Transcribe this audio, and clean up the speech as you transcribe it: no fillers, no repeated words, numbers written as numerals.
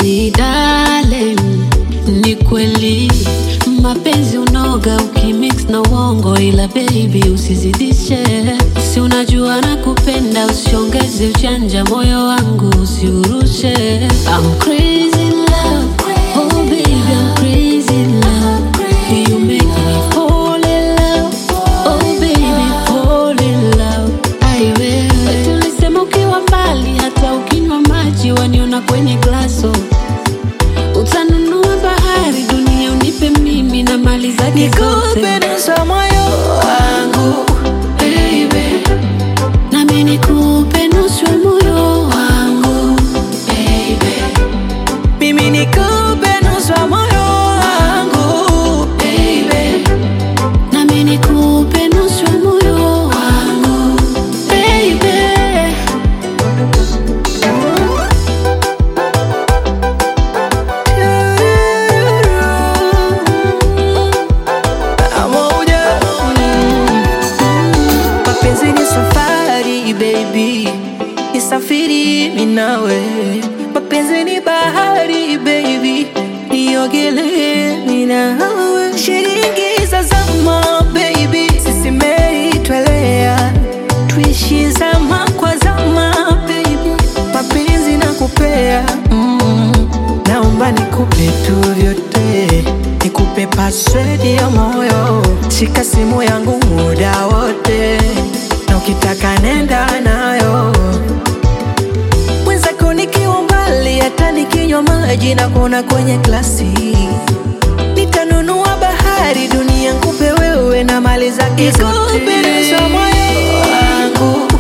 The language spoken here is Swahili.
Ni darling, ni kweli mapenzi unoga ukimix na uongo, ila baby usizidishe. Si unajua nakupenda, usiongeze ujanja, moyo wangu usiurushe. I'm crazy in love, oh baby I'm crazy in love. You make me fall in love, oh baby fall in love. I will. Tulisema ukiwa mbali hata ukinywa maji waniona kwenye glaso. Utanunua bahari, dunia unipe mimi na mali zake zote. Nikupe nusu moyo wangu baby, nami nikupe nusu moyo wangu baby. mimi nikupe nusu moyo wangu baby, nami nikupe nusu moyo wangu baby. Mapenzi ni safari baby, nisafiri mimi nawe. Mapenzi ni bahari baby, niogelee mimi nawe. Shilingi za zama baby, sisi meitwelea, tuishi zama kwa zama baby. Mapenzi nakupea, naomba nikupe tu vyote, nikupe password ya moyo, shika simu yangu muda wote, na ukitaka nenda nayo. Mwenzako nikiwa mbali, hata nikinywa maji na kuona kwenye glasi. Nitanunua bahari, dunia nikupe wewe na mali zake zote. Nikupe nusu moyo wangu